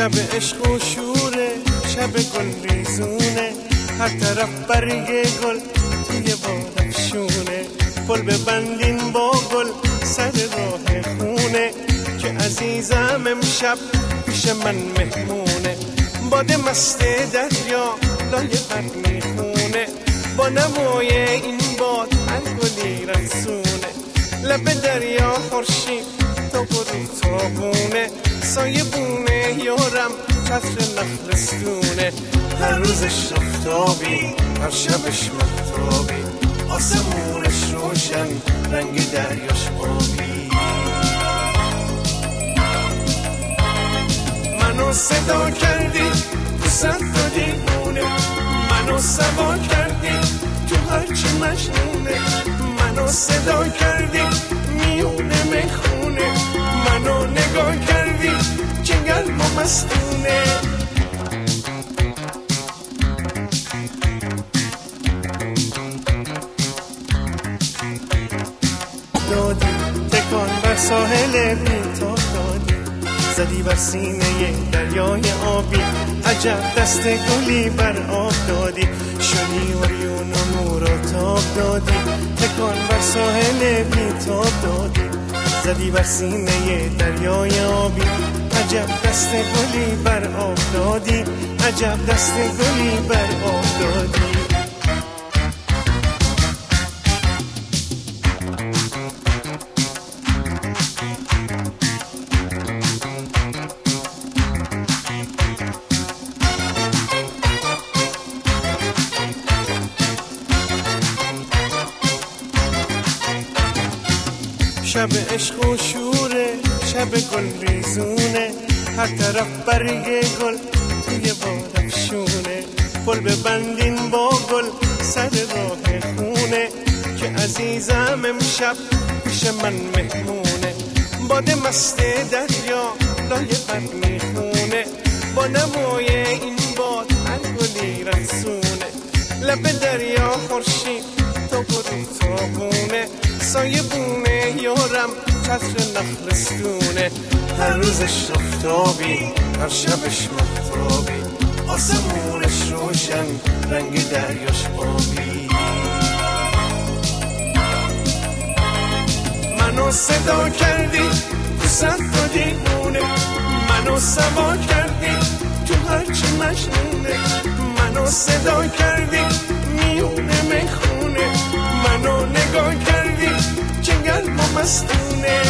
شب عشق و شوره، شب گل ریزونه، هر طرف برگ گل توی باد افشونه. پل ببندین با گل سر راه خونه، که عزیزم امشب پیش من مهمونه. باد مست دریا لای بر میخونه، با نوای این باد هر گلی رسونه. لب دریا خورشید تا غروب تابونه، سایه بونه یارم چتر نخلستونه. هر روزش آفتابی، هر شبش مهتابی، آسمونش روشن، رنگ دریاش آبی. منو صدا کردی تو صد تا دیوونه، منو سوا کردی تو هرچی مجنونه. منو صدا کردی میونه میخونه، منو نگاه کردی جنگل ما مستونه. دادی تکان بر ساحل بی‌تاب دادی، زدی بر سینه دریای آبی. عجب دست گلی بر آب دادی، شدی اوریون و نور و تاب دادی. تکان بر ساحل بی‌تاب دادی، زدی بر سینه دریای آبی. عجب دست گلی بر آب دادی، عجب دست گلی بر آب دادی. شب عشق و شوره، شب گل ریزونه، هر طرف برگ گل توی باد افشونه. پل ببندین با گل سر راه خونه، که عزیزم امشب پیش من مهمونه. باد مست دریا لای بر میخونه، با نوای این باد هر گلی رسونه. لب دریا خورشید تا غروب تابونه، سایه بونه یارم چتر نخلستونه. هر روزش آفتابی، هر شبش مهتابی، آسمونش روشن، رنگ دریاش آبی. منو صدا کردی تو صد تا دیوونه، منو سوا کردی تو هرچی مجنونه. منو صدا کردی میونه میخونه، منو نگاه کردی جنگل ما مستونه.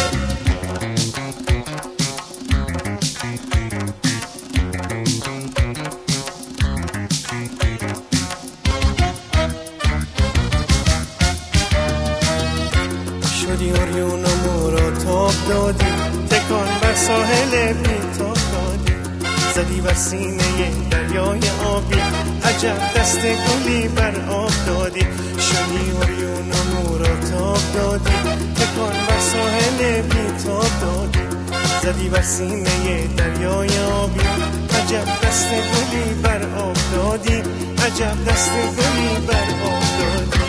شدی اوریون و مور و تاب دادی، تکان بر ساحل بی‌تاب دادی، زدی بر سینه دریای آبی. عجب دست گلی بر آب دادی، شدی اوریون و مور و تاب دادی. تکان بر ساحل بی‌تاب دادی، زدی بر سینه دریای آبی. عجب دست گلی بر آب دادی، عجب دست گلی بر آب دادی.